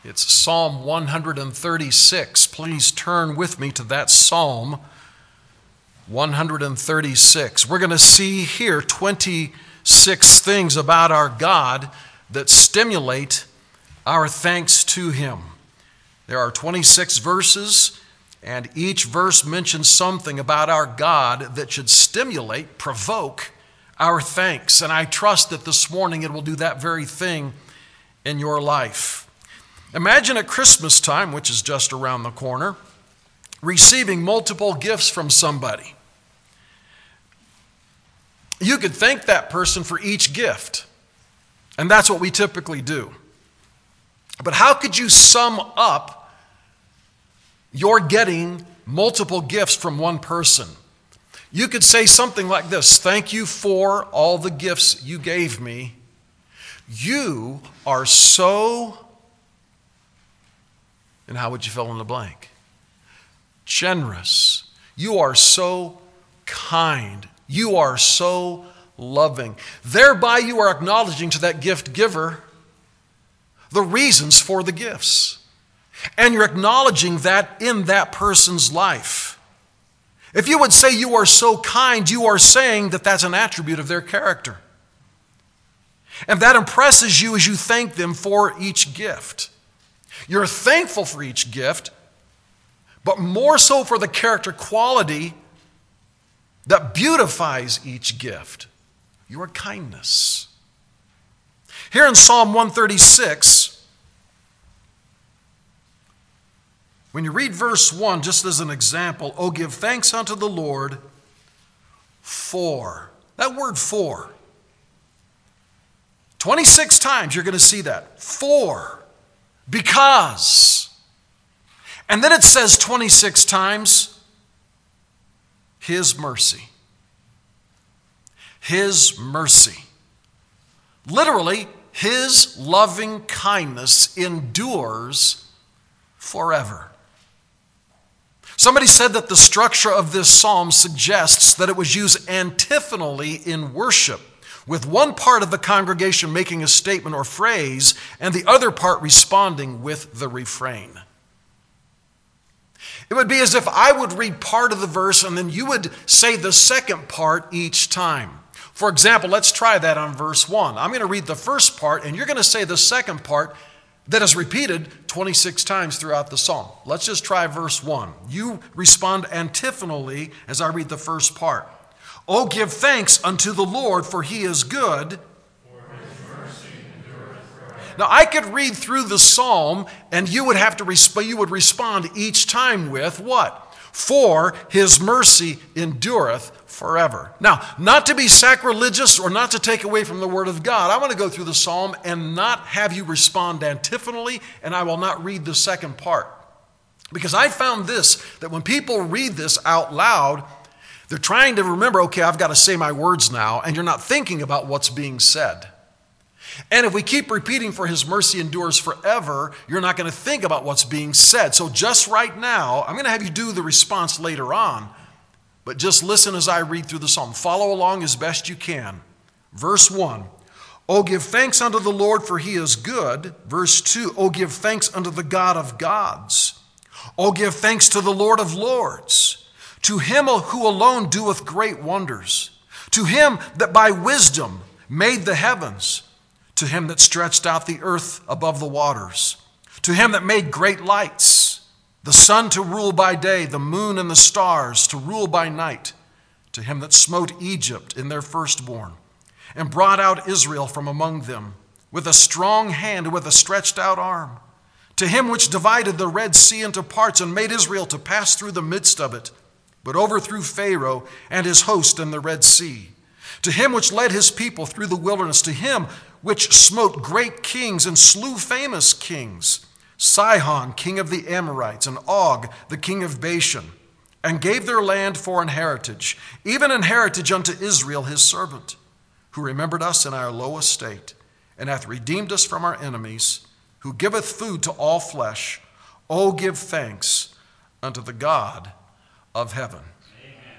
It's Psalm 136. Please turn with me to that Psalm 136. We're going to see here 26 things about our God that stimulate our thanks to Him. There are 26 verses, and each verse mentions something about our God that should stimulate, provoke our thanks. And I trust that this morning it will do that very thing in your life. Imagine at Christmas time, which is just around the corner, receiving multiple gifts from somebody. You could thank that person for each gift, and that's what we typically do. But how could you sum up your getting multiple gifts from one person? You could say something like this: thank you for all the gifts you gave me. You are so... And how would you fill in the blank? Generous. You are so kind. You are so loving. Thereby you are acknowledging to that gift giver the reasons for the gifts. And you're acknowledging that in that person's life. If you would say you are so kind, you are saying that that's an attribute of their character. And that impresses you as you thank them for each gift. You're thankful for each gift, but more so for the character quality that beautifies each gift, your kindness. Here in Psalm 136, when you read verse 1, just as an example, "Oh, give thanks unto the Lord for." That word "for." 26 times you're going to see that. For. Because. And then it says 26 times, His mercy. His mercy. Literally, His loving kindness endures forever. Somebody said that the structure of this psalm suggests that it was used antiphonally in worship, with one part of the congregation making a statement or phrase and the other part responding with the refrain. It would be as if I would read part of the verse and then you would say the second part each time. For example, let's try that on verse 1. I'm going to read the first part and you're going to say the second part that is repeated 26 times throughout the psalm. Let's just try verse 1. You respond antiphonally as I read the first part. "Oh, give thanks unto the Lord, for He is good. For His mercy endureth forever." Now, I could read through the psalm, and you would have to you would respond each time with what? For His mercy endureth forever. Now, not to be sacrilegious or not to take away from the Word of God, I want to go through the psalm and not have you respond antiphonally, and I will not read the second part. Because I found this, that when people read this out loud, they're trying to remember, okay, I've got to say my words now, and you're not thinking about what's being said. And if we keep repeating "for His mercy endures forever," you're not going to think about what's being said. So just right now, I'm going to have you do the response later on, but just listen as I read through the psalm. Follow along as best you can. Verse 1, "Oh, give thanks unto the Lord, for He is good." Verse 2, "Oh, give thanks unto the God of gods. Oh, give thanks to the Lord of lords. To Him who alone doeth great wonders. To Him that by wisdom made the heavens. To Him that stretched out the earth above the waters. To Him that made great lights, the sun to rule by day, the moon and the stars to rule by night. To Him that smote Egypt in their firstborn, and brought out Israel from among them, with a strong hand and with a stretched out arm. To Him which divided the Red Sea into parts, and made Israel to pass through the midst of it, but overthrew Pharaoh and his host in the Red Sea. To Him which led His people through the wilderness. To Him which smote great kings and slew famous kings, Sihon, king of the Amorites, and Og, the king of Bashan, and gave their land for an heritage, even an heritage unto Israel His servant, who remembered us in our low estate, and hath redeemed us from our enemies, who giveth food to all flesh. Oh, give thanks unto the God of heaven." Amen.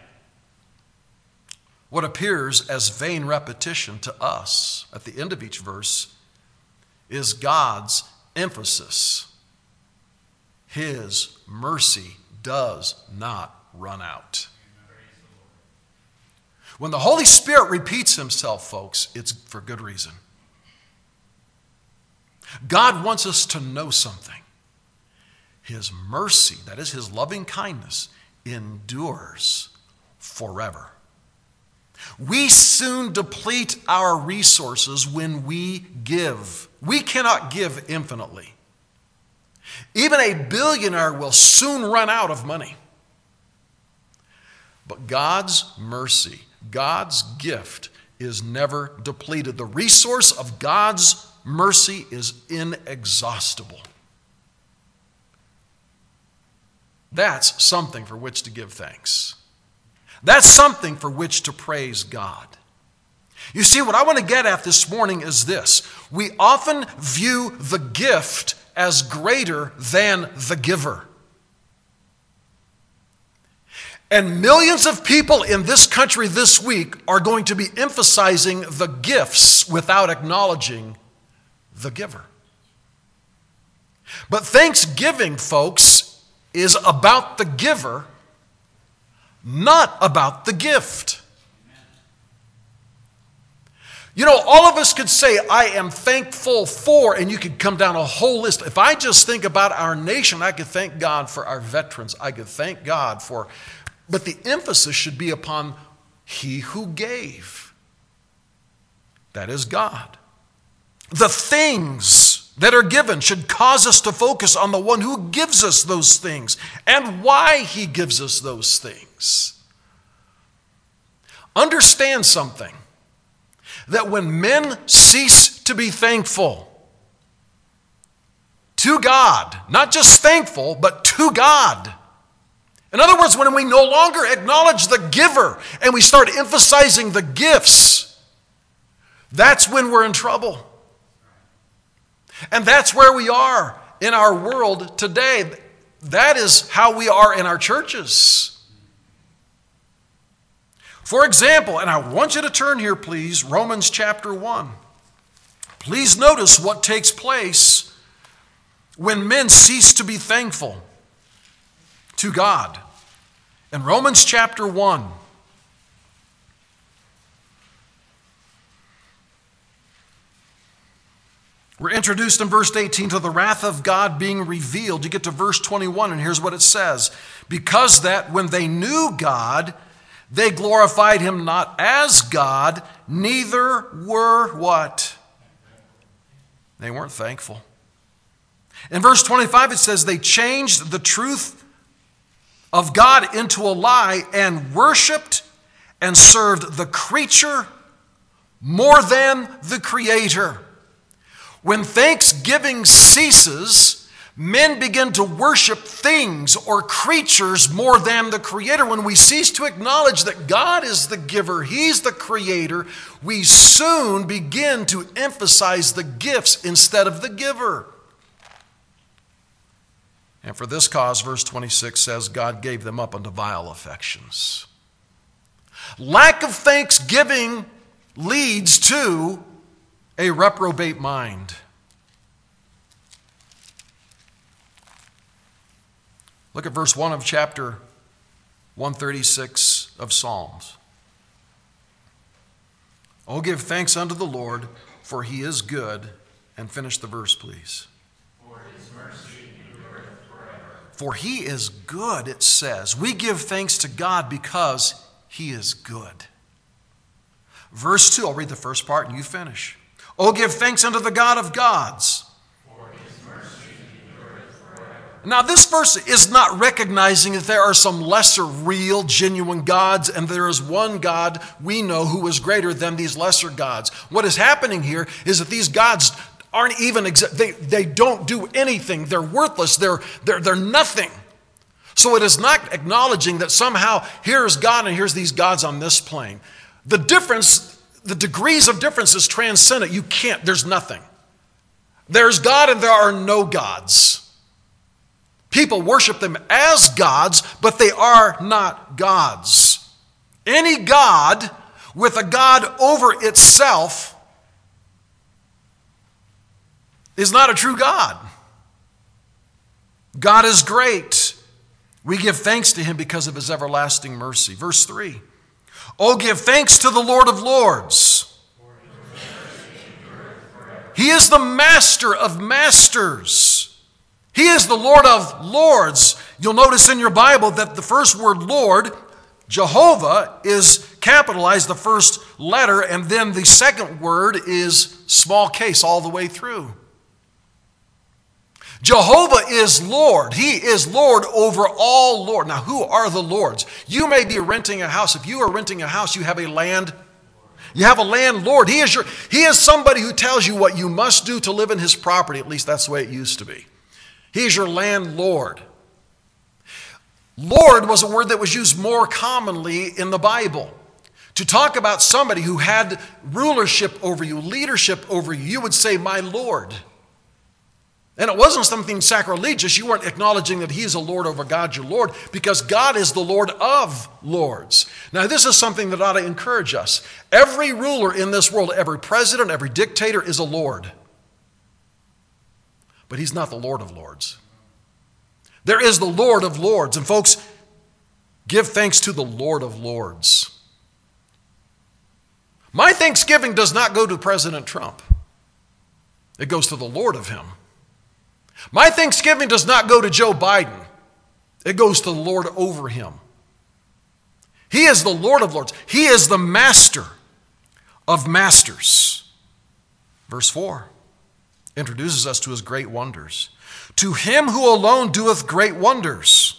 What appears as vain repetition to us at the end of each verse is God's emphasis His mercy does not run out. When the Holy Spirit repeats himself, folks, it's for good reason. God wants us to know something. His mercy, that is his loving kindness, endures forever. We soon deplete our resources when we give. We cannot give infinitely. Even a billionaire will soon run out of money. But God's mercy, God's gift, is never depleted. The resource of God's mercy is inexhaustible. That's something for which to give thanks. That's something for which to praise God. You see, what I want to get at this morning is this. We often view the gift as greater than the giver. And millions of people in this country this week are going to be emphasizing the gifts without acknowledging the giver. But Thanksgiving, folks, is about the giver, not about the gift. You know, all of us could say, I am thankful for, and you could come down a whole list. If I just think about our nation, I could thank God for our veterans. I could thank God for, but the emphasis should be upon he who gave. That is God. The things that are given should cause us to focus on the one who gives us those things and why he gives us those things. Understand something. That when men cease to be thankful to God, not just thankful, but to God. In other words, when we no longer acknowledge the giver and we start emphasizing the gifts, that's when we're in trouble. And that's where we are in our world today. That is how we are in our churches. For example, and I want you to turn here, please, Romans chapter 1. Please notice what takes place when men cease to be thankful to God. In Romans chapter 1, we're introduced in verse 18 to the wrath of God being revealed. You get to verse 21, and here's what it says. Because that when they knew God, they glorified him not as God, neither were what? They weren't thankful. In verse 25 it says, they changed the truth of God into a lie and worshiped and served the creature more than the Creator. When thanksgiving ceases, men begin to worship things or creatures more than the Creator. When we cease to acknowledge that God is the giver, He's the Creator, we soon begin to emphasize the gifts instead of the giver. And for this cause, verse 26 says, God gave them up unto vile affections. Lack of thanksgiving leads to a reprobate mind. Look at verse 1 of chapter 136 of Psalms. Oh, give thanks unto the Lord, for he is good. And finish the verse, please. For his mercy endureth forever. For he is good, it says. We give thanks to God because he is good. Verse 2, I'll read the first part and you finish. Oh, give thanks unto the God of gods. Now, this verse is not recognizing that there are some lesser, real, genuine gods, and there is one God we know who is greater than these lesser gods. What is happening here is that these gods aren't even, they don't do anything. They're worthless. They're nothing. So it is not acknowledging that somehow here's God and here's these gods on this plane. The difference, the degrees of difference is transcendent. You can't, there's nothing. There's God and there are no gods. People worship them as gods, but they are not gods. Any god with a god over itself is not a true God. God is great. We give thanks to him because of his everlasting mercy. Verse 3. Oh, give thanks to the Lord of Lords. He is the master of masters. He is the Lord of lords. You'll notice in your Bible that the first word Lord, Jehovah, is capitalized, the first letter, and then the second word is small case all the way through. Jehovah is Lord. He is Lord over all Lord. Now, who are the lords? You may be renting a house. If you are renting a house, you have a land. You have a landlord. He is somebody who tells you what you must do to live in his property. At least that's the way it used to be. He is your landlord. Lord was a word that was used more commonly in the Bible. To talk about somebody who had rulership over you, leadership over you, you would say, my Lord. And it wasn't something sacrilegious. You weren't acknowledging that he is a Lord over God, your Lord, because God is the Lord of lords. Now, this is something that ought to encourage us. Every ruler in this world, every president, every dictator is a Lord. But he's not the Lord of lords. There is the Lord of lords. And folks, give thanks to the Lord of lords. My thanksgiving does not go to President Trump. It goes to the Lord of him. My thanksgiving does not go to Joe Biden. It goes to the Lord over him. He is the Lord of lords. He is the master of masters. Verse 4 introduces us to his great wonders. To him who alone doeth great wonders.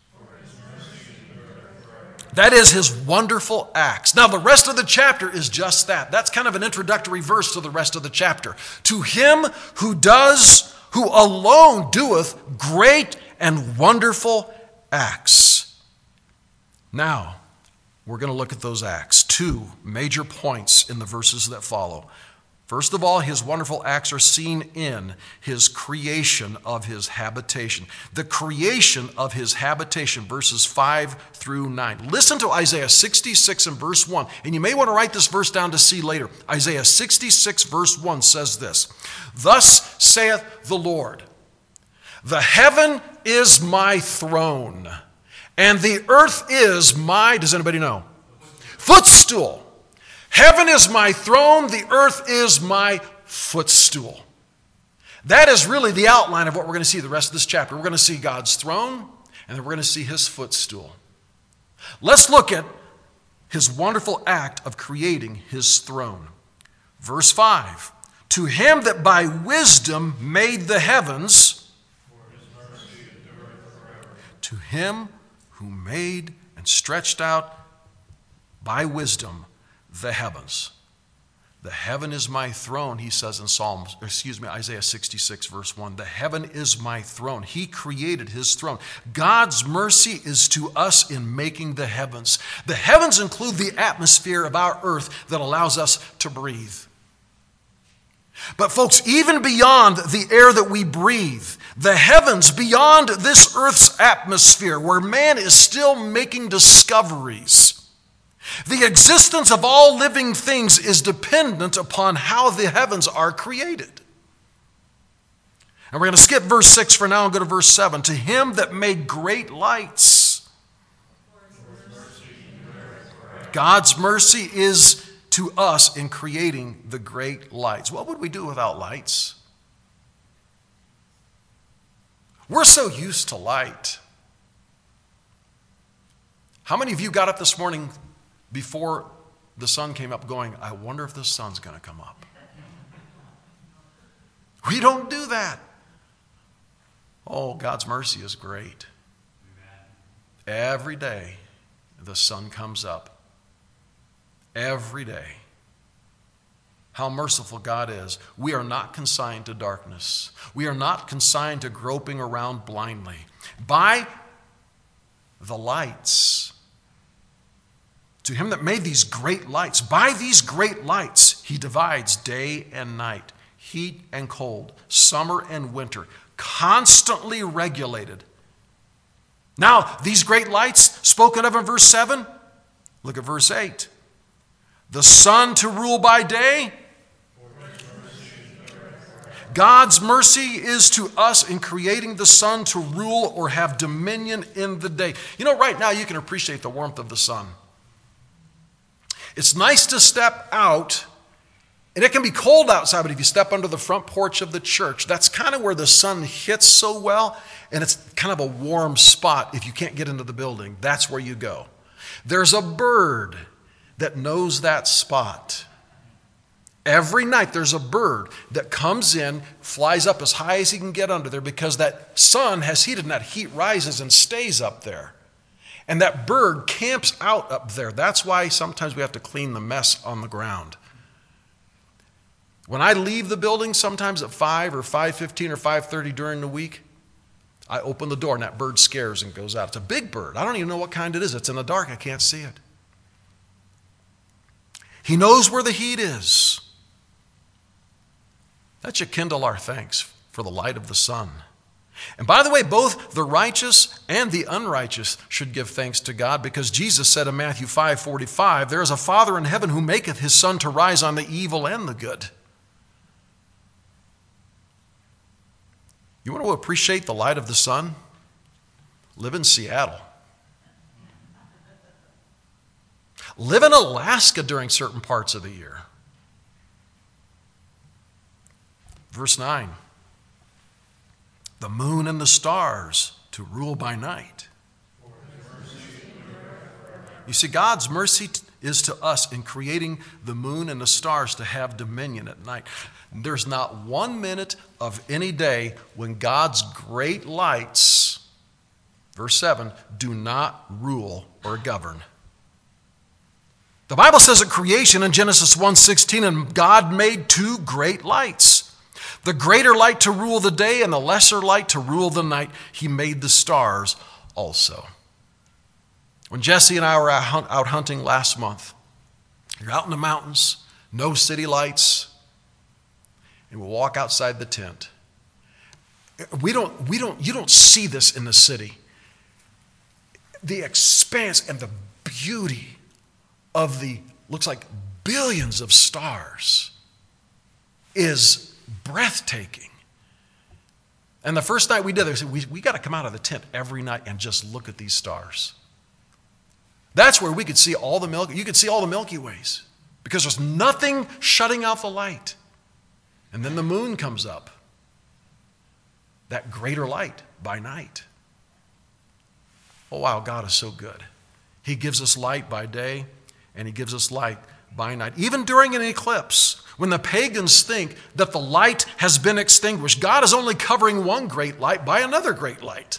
That is his wonderful acts. Now, the rest of the chapter is just that. That's kind of an introductory verse to the rest of the chapter. To him who alone doeth great and wonderful acts. Now, we're going to look at those acts. Two major points in the verses that follow. First of all, his wonderful acts are seen in his creation of his habitation. The creation of his habitation, verses 5 through 9. Listen to Isaiah 66 and verse 1. And you may want to write this verse down to see later. Isaiah 66 verse 1 says this. Thus saith the Lord, the heaven is my throne, and the earth is my, does anybody know? Footstool. Heaven is my throne, the earth is my footstool. That is really the outline of what we're going to see the rest of this chapter. We're going to see God's throne, and then we're going to see his footstool. Let's look at his wonderful act of creating his throne. Verse 5, to him that by wisdom made the heavens, to him who made and stretched out by wisdom the heavens. The heaven is my throne, he says in Isaiah 66 verse 1. The heaven is my throne. He created his throne. God's mercy is to us in making the heavens. The heavens include the atmosphere of our earth that allows us to breathe. But folks, even beyond the air that we breathe, the heavens beyond this earth's atmosphere, where man is still making discoveries, the existence of all living things is dependent upon how the heavens are created. And we're going to skip verse 6 for now and go to verse 7. To him that made great lights. God's mercy is to us in creating the great lights. What would we do without lights? We're so used to light. How many of you got up this morning before the sun came up going, I wonder if the sun's going to come up? We don't do that. Oh, God's mercy is great. Every day the sun comes up. Every day. How merciful God is. We are not consigned to darkness. We are not consigned to groping around blindly. By the lights, to him that made these great lights, by these great lights, he divides day and night, heat and cold, summer and winter, constantly regulated. Now, these great lights spoken of in verse 7, look at verse 8. The sun to rule by day, God's mercy is to us in creating the sun to rule or have dominion in the day. You know, right now you can appreciate the warmth of the sun. It's nice to step out, and it can be cold outside, but if you step under the front porch of the church, that's kind of where the sun hits so well, and it's kind of a warm spot if you can't get into the building. That's where you go. There's a bird that knows that spot. Every night there's a bird that comes in, flies up as high as he can get under there because that sun has heated and that heat rises and stays up there. And that bird camps out up there. That's why sometimes we have to clean the mess on the ground. When I leave the building, sometimes at 5 or 5:15 or 5:30 during the week, I open the door and that bird scares and goes out. It's a big bird. I don't even know what kind it is. It's in the dark. I can't see it. He knows where the heat is. That should kindle our thanks for the light of the sun. And by the way, both the righteous and the unrighteous should give thanks to God, because Jesus said in Matthew 5:45, there is a Father in heaven who maketh his sun to rise on the evil and the good. You want to appreciate the light of the sun? Live in Seattle. Live in Alaska during certain parts of the year. Verse 9. The moon and the stars to rule by night. You see, God's mercy is to us in creating the moon and the stars to have dominion at night. There's not 1 minute of any day when God's great lights, verse 7, do not rule or govern. The Bible says at creation in Genesis 1:16, and God made two great lights. The greater light to rule the day and the lesser light to rule the night. He made the stars also. When Jesse and I were out hunting last month, you're out in the mountains, no city lights, and we'll walk outside the tent. You don't see this in the city. The expanse and the beauty of the, looks like billions of stars is breathtaking. And the first night we did, they said, we got to come out of the tent every night and just look at these stars. That's where we could see all the Milky, you could see all the Milky Ways, because there's nothing shutting out the light. And then the moon comes up, that greater light by night. Oh wow, God is so good. He gives us light by day, and he gives us light by night. Even during an eclipse, when the pagans think that the light has been extinguished, God is only covering one great light by another great light.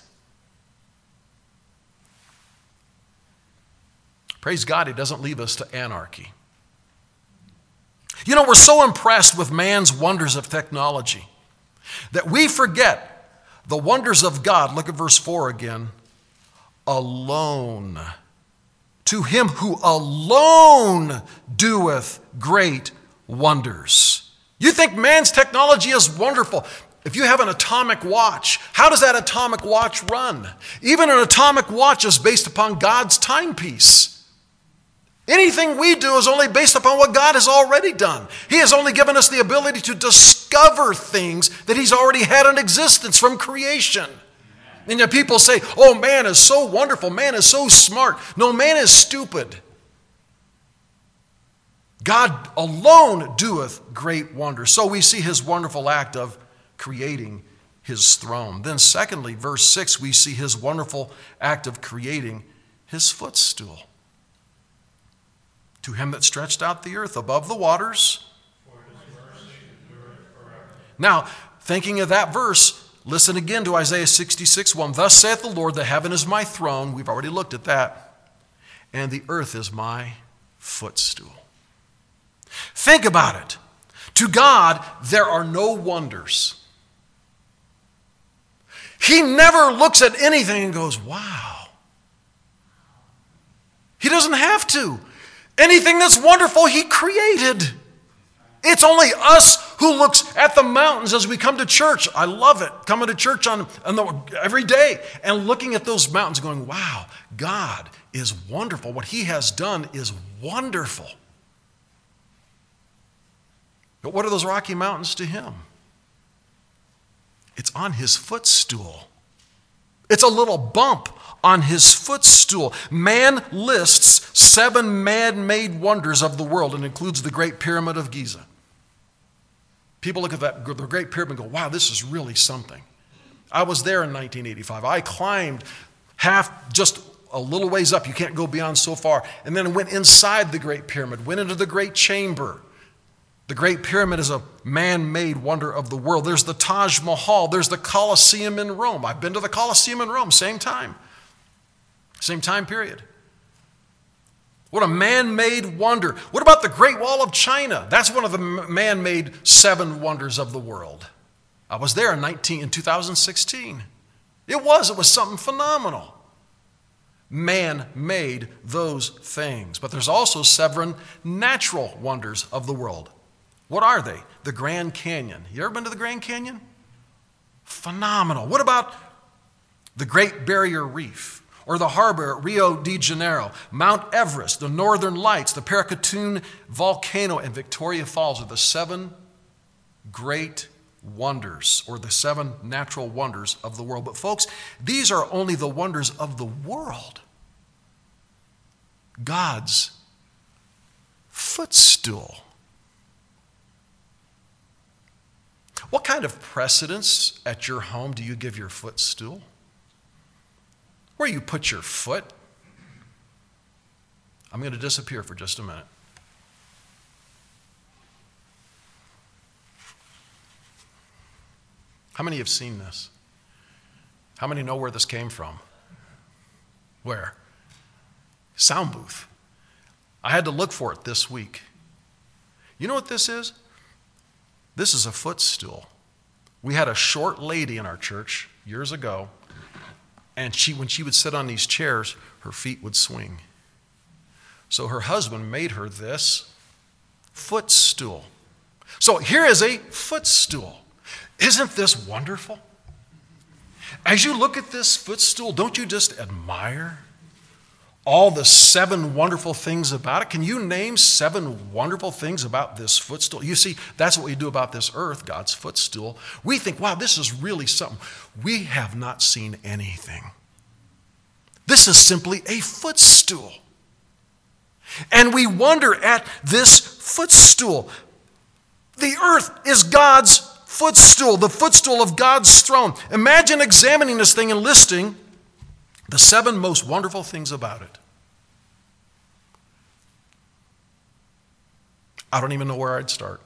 Praise God, he doesn't leave us to anarchy. You know, we're so impressed with man's wonders of technology that we forget the wonders of God. Look at verse 4 again. Alone. To him who alone doeth great wonders. You think man's technology is wonderful. If you have an atomic watch, how does that atomic watch run? Even an atomic watch is based upon God's timepiece. Anything we do is only based upon what God has already done. He has only given us the ability to discover things that he's already had in existence from creation. And yet people say, oh, man is so wonderful, man is so smart. No, man is stupid. God alone doeth great wonders. So we see his wonderful act of creating his throne. Then secondly, verse 6, we see his wonderful act of creating his footstool. To him that stretched out the earth above the waters. Now, thinking of that verse, listen again to Isaiah 66:1. Thus saith the Lord, the heaven is my throne. We've already looked at that. And the earth is my footstool. Think about it. To God, there are no wonders. He never looks at anything and goes, wow. He doesn't have to. Anything that's wonderful, he created. It's only us who looks at the mountains as we come to church. I love it, coming to church every day and looking at those mountains going, wow, God is wonderful. What he has done is wonderful. But what are those Rocky Mountains to him? It's on his footstool. It's a little bump on his footstool. Man lists 7 man-made wonders of the world and includes the Great Pyramid of Giza. People look at the Great Pyramid and go, wow, this is really something. I was there in 1985. I climbed just a little ways up. You can't go beyond so far. And then went inside the Great Pyramid, went into the Great Chamber. The Great Pyramid is a man-made wonder of the world. There's the Taj Mahal. There's the Colosseum in Rome. I've been to the Colosseum in Rome, same time period. What a man-made wonder. What about the Great Wall of China? That's one of the man-made 7 wonders of the world. I was there in 2016. It was something phenomenal. Man made those things. But there's also 7 natural wonders of the world. What are they? The Grand Canyon. You ever been to the Grand Canyon? Phenomenal. What about the Great Barrier Reef? Or the harbor at Rio de Janeiro? Mount Everest, the Northern Lights, the Paracatun volcano, and Victoria Falls are the 7 great wonders, or the 7 natural wonders of the world. But folks, these are only the wonders of the world. God's footstool. What kind of precedence at your home do you give your footstool? Where you put your foot? I'm going to disappear for just a minute. How many have seen this? How many know where this came from? Where? Sound booth. I had to look for it this week. You know what this is? This is a footstool. We had a short lady in our church years ago, and when she would sit on these chairs, her feet would swing. So her husband made her this footstool. So here is a footstool. Isn't this wonderful? As you look at this footstool, don't you just admire all the 7 wonderful things about it? Can you name 7 wonderful things about this footstool? You see, that's what we do about this earth, God's footstool. We think, wow, this is really something. We have not seen anything. This is simply a footstool. And we wonder at this footstool. The earth is God's footstool, the footstool of God's throne. Imagine examining this thing and listing the 7 most wonderful things about it. I don't even know where I'd start.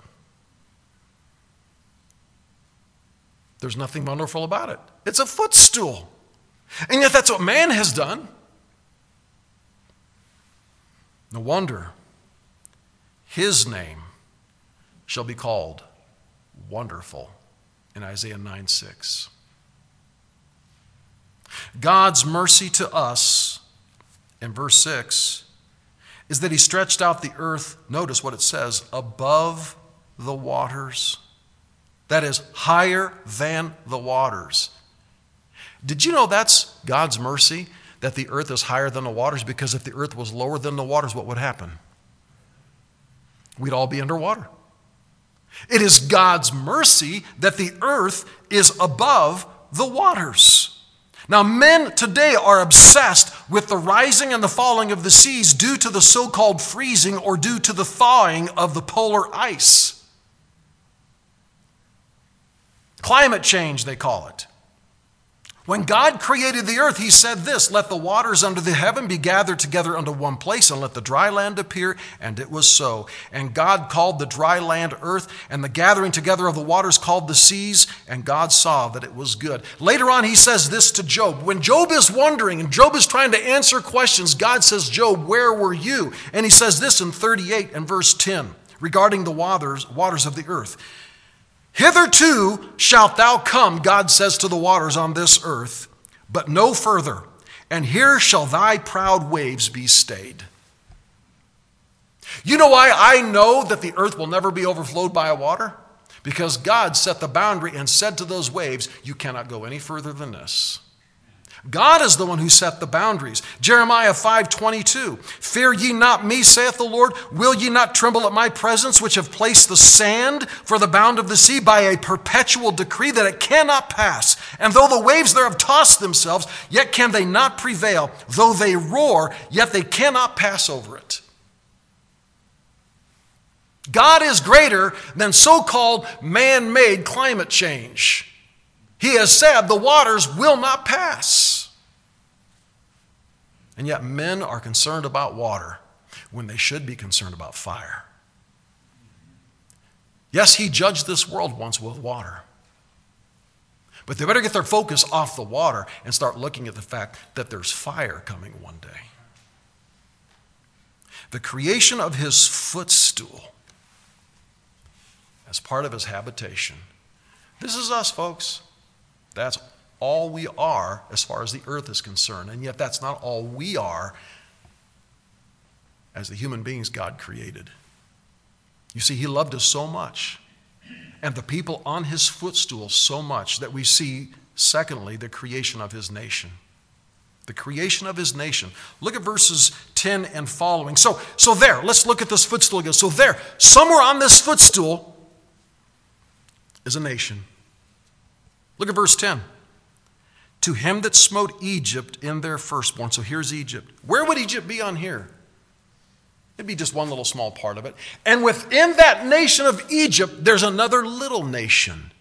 There's nothing wonderful about it. It's a footstool. And yet that's what man has done. No wonder his name shall be called Wonderful in Isaiah 9:6. God's mercy to us, in verse 6, is that he stretched out the earth, notice what it says, above the waters. That is, higher than the waters. Did you know that's God's mercy, that the earth is higher than the waters? Because if the earth was lower than the waters, what would happen? We'd all be underwater. It is God's mercy that the earth is above the waters. Now, men today are obsessed with the rising and the falling of the seas due to the so-called freezing or due to the thawing of the polar ice. Climate change, they call it. When God created the earth, he said this, "Let the waters under the heaven be gathered together unto one place, and let the dry land appear." And it was so. And God called the dry land earth, and the gathering together of the waters called the seas, and God saw that it was good. Later on, he says this to Job. When Job is wondering, and Job is trying to answer questions, God says, "Job, where were you?" And he says this in 38 and verse 10, regarding the waters of the earth. "Hitherto shalt thou come," God says to the waters on this earth, "but no further, and here shall thy proud waves be stayed." You know why I know that the earth will never be overflowed by water? Because God set the boundary and said to those waves, "You cannot go any further than this." God is the one who set the boundaries. Jeremiah 5:22, fear ye not me, saith the Lord. Will ye not tremble at my presence, which have placed the sand for the bound of the sea by a perpetual decree that it cannot pass? And though the waves thereof toss themselves, yet can they not prevail. Though they roar, yet they cannot pass over it. God is greater than so-called man-made climate change. He has said the waters will not pass. And yet men are concerned about water when they should be concerned about fire. Yes, he judged this world once with water. But they better get their focus off the water and start looking at the fact that there's fire coming one day. The creation of his footstool as part of his habitation. This is us, folks. That's all we are as far as the earth is concerned. And yet that's not all we are as the human beings God created. You see, he loved us so much, and the people on his footstool so much, that we see, secondly, the creation of his nation. The creation of his nation. Look at verses 10 and following. So there, let's look at this footstool again. So there, somewhere on this footstool is a nation. Look at verse 10. To him that smote Egypt in their firstborn. So here's Egypt. Where would Egypt be on here? It'd be just one little small part of it. And within that nation of Egypt, there's another little nation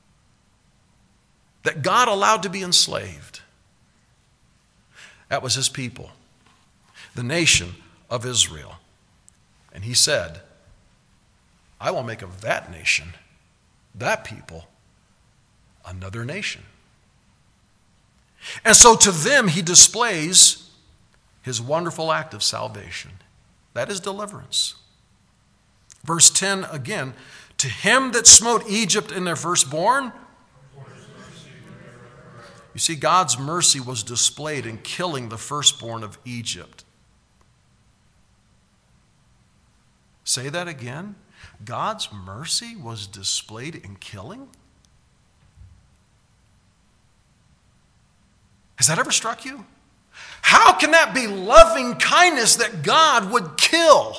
that God allowed to be enslaved. That was his people, the nation of Israel. And he said, I will make of that nation, that people, another nation. And so to them he displays his wonderful act of salvation. That is deliverance. Verse 10 again, to him that smote Egypt in their firstborn. You see, God's mercy was displayed in killing the firstborn of Egypt. Say that again. God's mercy was displayed in killing? Has that ever struck you? How can that be loving kindness that God would kill?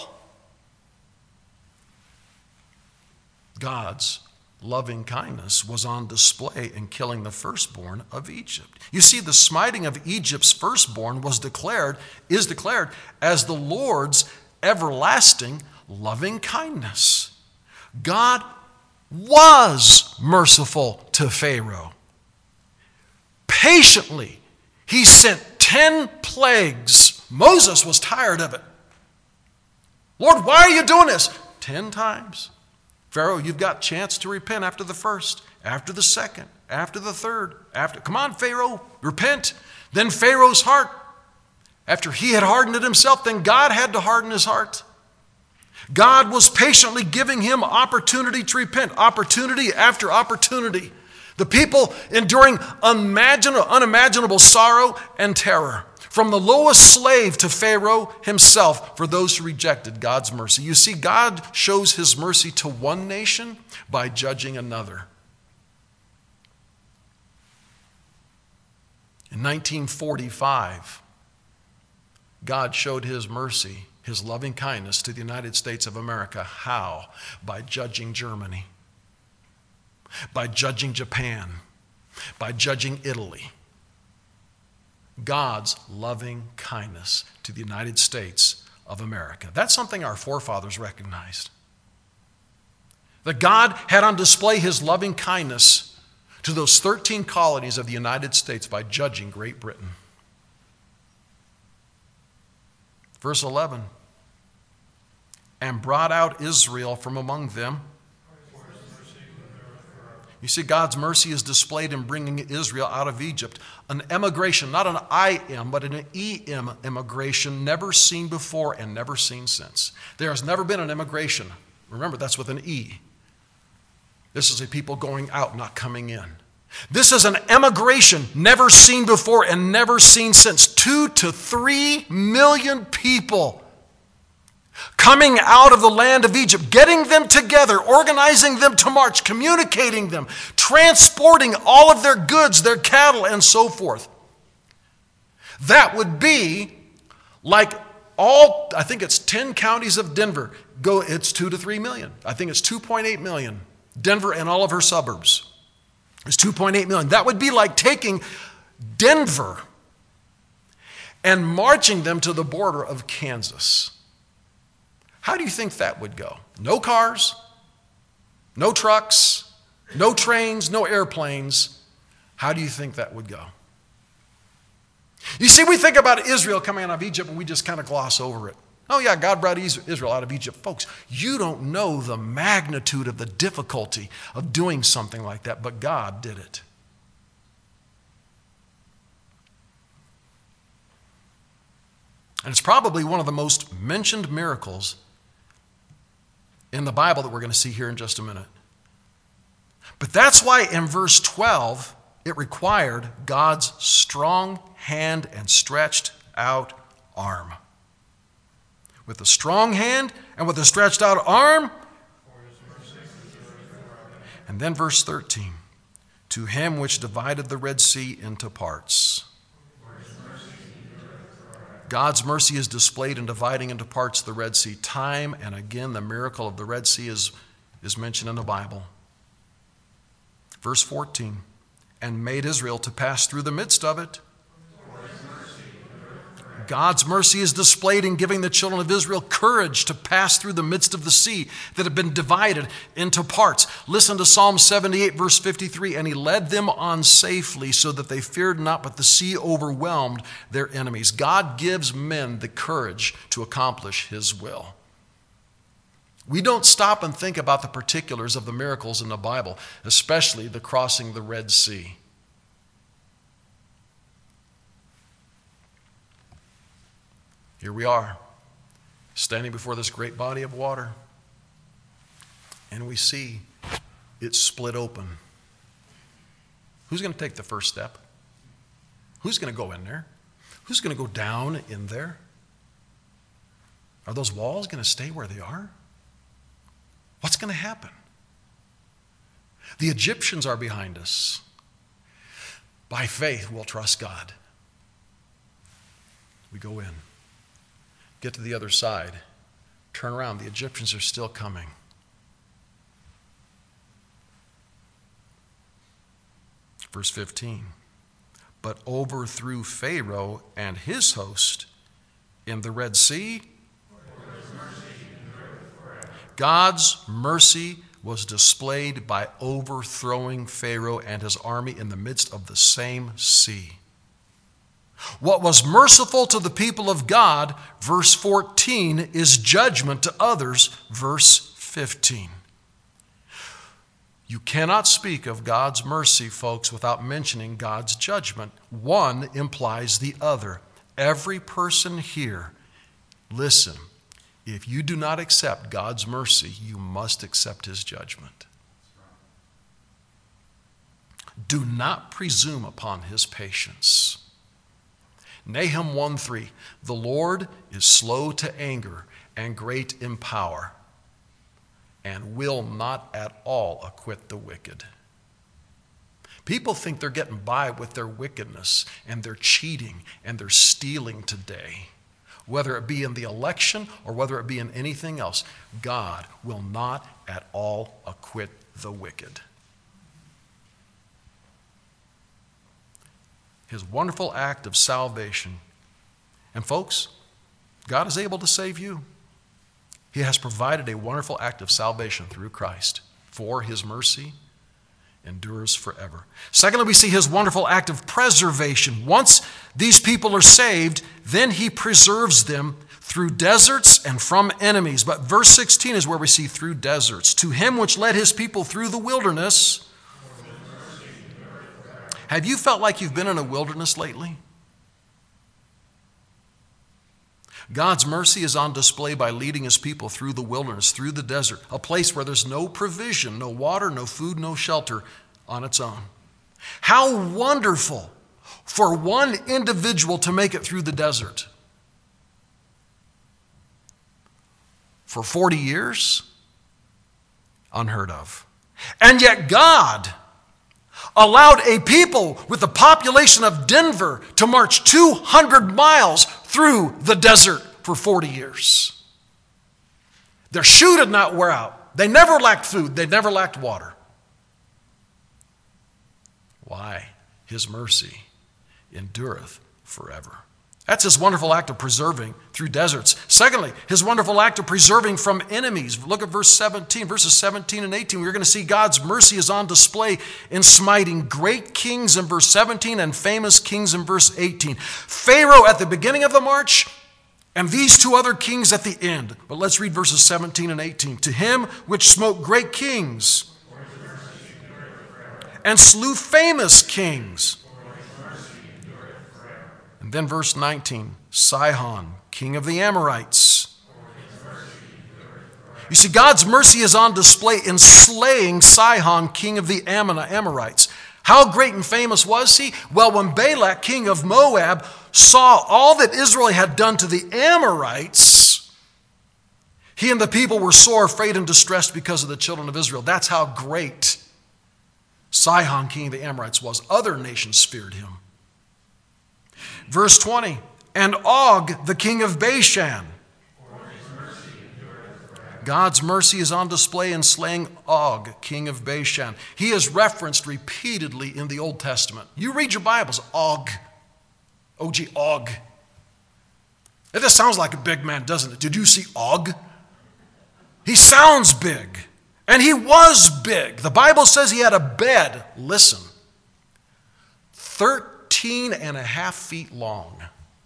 God's loving kindness was on display in killing the firstborn of Egypt. You see, the smiting of Egypt's firstborn is declared as the Lord's everlasting loving kindness. God was merciful to Pharaoh. Patiently, he sent 10 plagues. Moses was tired of it. Lord, why are you doing this? 10 times. Pharaoh, you've got a chance to repent after the first, after the second, after the third. Come on, Pharaoh, repent. Then Pharaoh's heart, after he had hardened it himself, then God had to harden his heart. God was patiently giving him opportunity to repent, opportunity after opportunity. The people enduring unimaginable sorrow and terror. From the lowest slave to Pharaoh himself, for those who rejected God's mercy. You see, God shows his mercy to one nation by judging another. In 1945, God showed his mercy, his loving kindness to the United States of America. How? By judging Germany, by judging Japan, by judging Italy. God's loving kindness to the United States of America. That's something our forefathers recognized. That God had on display his loving kindness to those 13 colonies of the United States by judging Great Britain. Verse 11, and brought out Israel from among them. You see, God's mercy is displayed in bringing Israel out of Egypt. An emigration, not an I-M, but an E-M immigration, never seen before and never seen since. There has never been an immigration. Remember, that's with an E. This is a people going out, not coming in. This is an emigration never seen before and never seen since. 2 to 3 million people coming out of the land of Egypt, getting them together, organizing them to march, communicating them, transporting all of their goods, their cattle, and so forth. That would be like all, I think it's 10 counties of Denver. It's 2 to 3 million. I think it's 2.8 million. Denver and all of her suburbs is 2.8 million. That would be like taking Denver and marching them to the border of Kansas. How do you think that would go? No cars, no trucks, no trains, no airplanes. How do you think that would go? You see, we think about Israel coming out of Egypt and we just kind of gloss over it. Oh yeah, God brought Israel out of Egypt. Folks, you don't know the magnitude of the difficulty of doing something like that, but God did it. And it's probably one of the most mentioned miracles in the Bible that we're going to see here in just a minute. But that's why in verse 12, it required God's strong hand and stretched out arm. With a strong hand and with a stretched out arm. And then verse 13. To him which divided the Red Sea into parts. God's mercy is displayed in dividing into parts the Red Sea. Time and again, the miracle of the Red Sea is mentioned in the Bible. Verse 14. And made Israel to pass through the midst of it. God's mercy is displayed in giving the children of Israel courage to pass through the midst of the sea that had been divided into parts. Listen to Psalm 78, verse 53. And he led them on safely so that they feared not, but the sea overwhelmed their enemies. God gives men the courage to accomplish his will. We don't stop and think about the particulars of the miracles in the Bible, especially the crossing the Red Sea. Here we are, standing before this great body of water, and we see it split open. Who's going to take the first step? Who's going to go in there? Who's going to go down in there? Are those walls going to stay where they are? What's going to happen? The Egyptians are behind us. By faith, we'll trust God. We go in. Get to the other side, turn around. The Egyptians are still coming. Verse 15. But overthrew Pharaoh and his host in the Red Sea. God's mercy was displayed by overthrowing Pharaoh and his army in the midst of the same sea. What was merciful to the people of God, verse 14, is judgment to others, verse 15. You cannot speak of God's mercy, folks, without mentioning God's judgment. One implies the other. Every person here, listen, if you do not accept God's mercy, you must accept his judgment. Do not presume upon his patience. Nahum 1:3, the Lord is slow to anger and great in power, and will not at all acquit the wicked. People think they're getting by with their wickedness and their cheating and their stealing today. Whether it be in the election or whether it be in anything else, God will not at all acquit the wicked. His wonderful act of salvation. And folks, God is able to save you. He has provided a wonderful act of salvation through Christ, for his mercy endures forever. Secondly, we see his wonderful act of preservation. Once these people are saved, then he preserves them through deserts and from enemies. But verse 16 is where we see through deserts. To him which led his people through the wilderness. Have you felt like you've been in a wilderness lately? God's mercy is on display by leading his people through the wilderness, through the desert, a place where there's no provision, no water, no food, no shelter on its own. How wonderful for one individual to make it through the desert. For 40 years, unheard of. And yet God, allowed a people with the population of Denver to march 200 miles through the desert for 40 years. Their shoe did not wear out. They never lacked food. They never lacked water. Why? His mercy endureth forever. That's his wonderful act of preserving through deserts. Secondly, his wonderful act of preserving from enemies. Look at verses 17 and 18. We're going to see God's mercy is on display in smiting great kings in verse 17 and famous kings in verse 18. Pharaoh at the beginning of the march and these two other kings at the end. But let's read verses 17 and 18. To him which smote great kings and slew famous kings. And then verse 19, Sihon, king of the Amorites. You see, God's mercy is on display in slaying Sihon, king of the Amorites. How great and famous was he? Well, when Balak, king of Moab, saw all that Israel had done to the Amorites, he and the people were sore afraid and distressed because of the children of Israel. That's how great Sihon, king of the Amorites, was. Other nations feared him. Verse 20, and Og, the king of Bashan. God's mercy is on display in slaying Og, king of Bashan. He is referenced repeatedly in the Old Testament. You read your Bibles, Og. O-G, Og. It just sounds like a big man, doesn't it? Did you see Og? He sounds big. And he was big. The Bible says he had a bed, listen, 13 and a half feet long,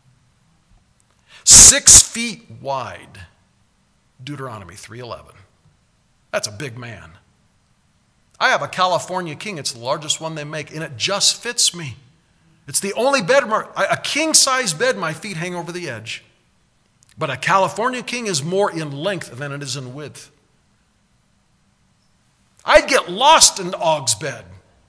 6 feet wide. Deuteronomy 3:11. That's a big man. I have a California king. It's the largest one they make, and it just fits me. It's the only bed, a king-size bed, my feet hang over the edge. But a California king is more in length than it is in width. I'd get lost in Og's bed.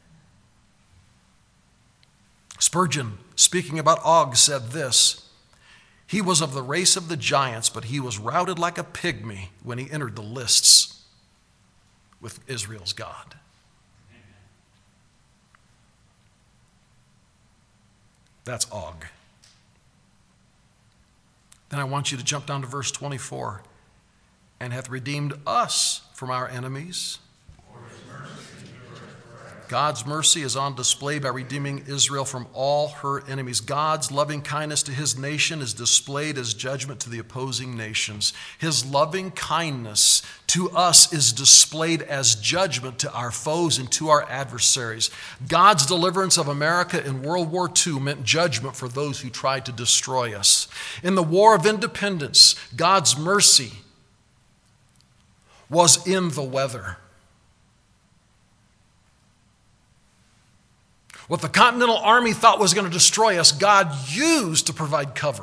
Spurgeon, speaking about Og, said this: he was of the race of the giants, but he was routed like a pygmy when he entered the lists with Israel's God. That's Og. Then I want you to jump down to verse 24. And hath redeemed us from our enemies. God's mercy is on display by redeeming Israel from all her enemies. God's loving kindness to his nation is displayed as judgment to the opposing nations. His loving kindness to us is displayed as judgment to our foes and to our adversaries. God's deliverance of America in World War II meant judgment for those who tried to destroy us. In the War of Independence, God's mercy was in the weather. What the Continental Army thought was going to destroy us, God used to provide cover.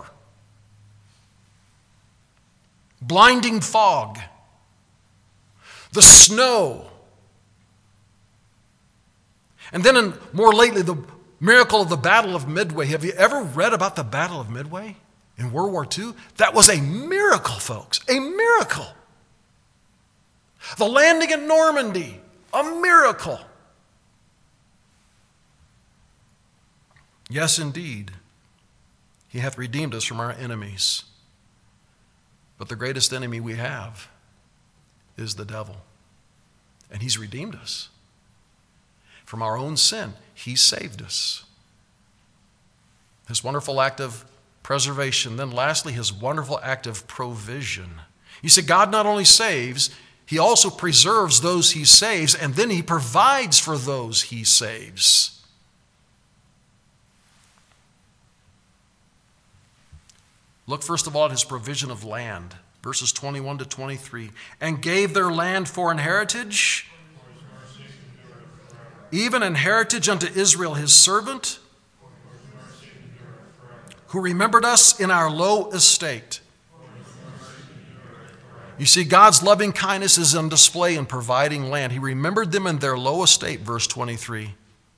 Blinding fog, the snow, and then more lately, the miracle of the Battle of Midway. Have you ever read about the Battle of Midway in World War II? That was a miracle, folks, a miracle. The landing in Normandy, a miracle. Yes, indeed, he hath redeemed us from our enemies. But the greatest enemy we have is the devil. And he's redeemed us. From our own sin, he saved us. His wonderful act of preservation. Then lastly, his wonderful act of provision. You see, God not only saves, he also preserves those he saves, and then he provides for those he saves. Look first of all at his provision of land, verses 21 to 23. And gave their land for an heritage, even an heritage unto Israel his servant, who remembered us in our low estate. You see, God's loving kindness is on display in providing land. He remembered them in their low estate, verse 23.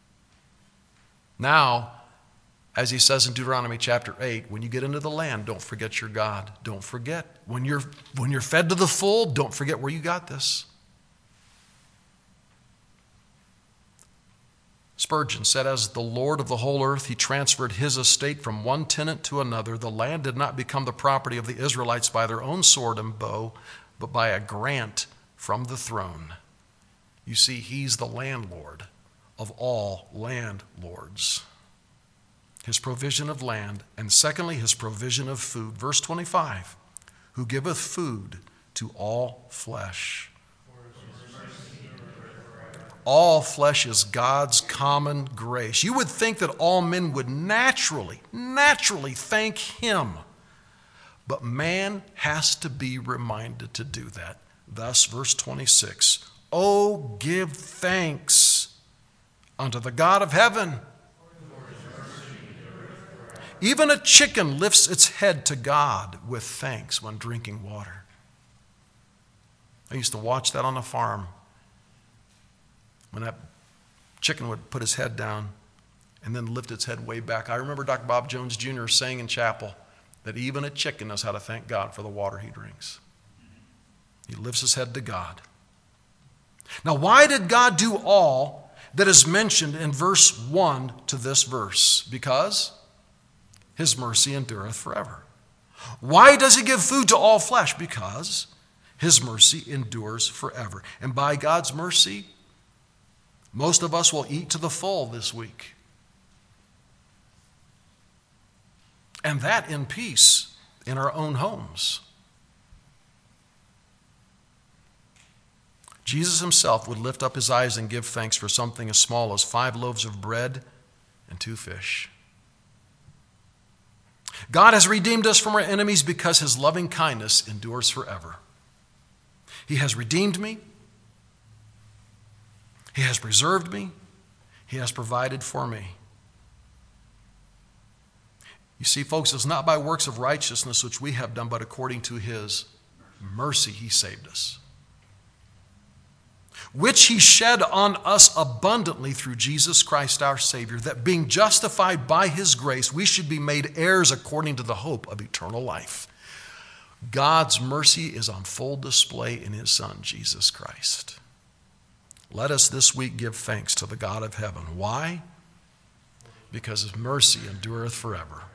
Now, as he says in Deuteronomy chapter 8, when you get into the land, don't forget your God. Don't forget. When you're fed to the full, don't forget where you got this. Spurgeon said, as the Lord of the whole earth, he transferred his estate from one tenant to another. The land did not become the property of the Israelites by their own sword and bow, but by a grant from the throne. You see, he's the landlord of all landlords. His provision of land, and secondly, his provision of food. Verse 25, who giveth food to all flesh. All flesh is God's common grace. You would think that all men would naturally thank him. But man has to be reminded to do that. Thus, verse 26, oh, give thanks unto the God of heaven. Even a chicken lifts its head to God with thanks when drinking water. I used to watch that on a farm. When that chicken would put his head down and then lift its head way back. I remember Dr. Bob Jones Jr. saying in chapel that even a chicken knows how to thank God for the water he drinks. He lifts his head to God. Now, why did God do all that is mentioned in verse 1 to this verse? Because his mercy endureth forever. Why does he give food to all flesh? Because his mercy endures forever. And by God's mercy, most of us will eat to the full this week. And that in peace in our own homes. Jesus himself would lift up his eyes and give thanks for something as small as 5 loaves of bread and 2 fish. God has redeemed us from our enemies because his loving kindness endures forever. He has redeemed me. He has preserved me. He has provided for me. You see, folks, it's not by works of righteousness which we have done, but according to his mercy he saved us, which he shed on us abundantly through Jesus Christ our Savior, that being justified by his grace, we should be made heirs according to the hope of eternal life. God's mercy is on full display in his Son, Jesus Christ. Let us this week give thanks to the God of heaven. Why? Because his mercy endureth forever.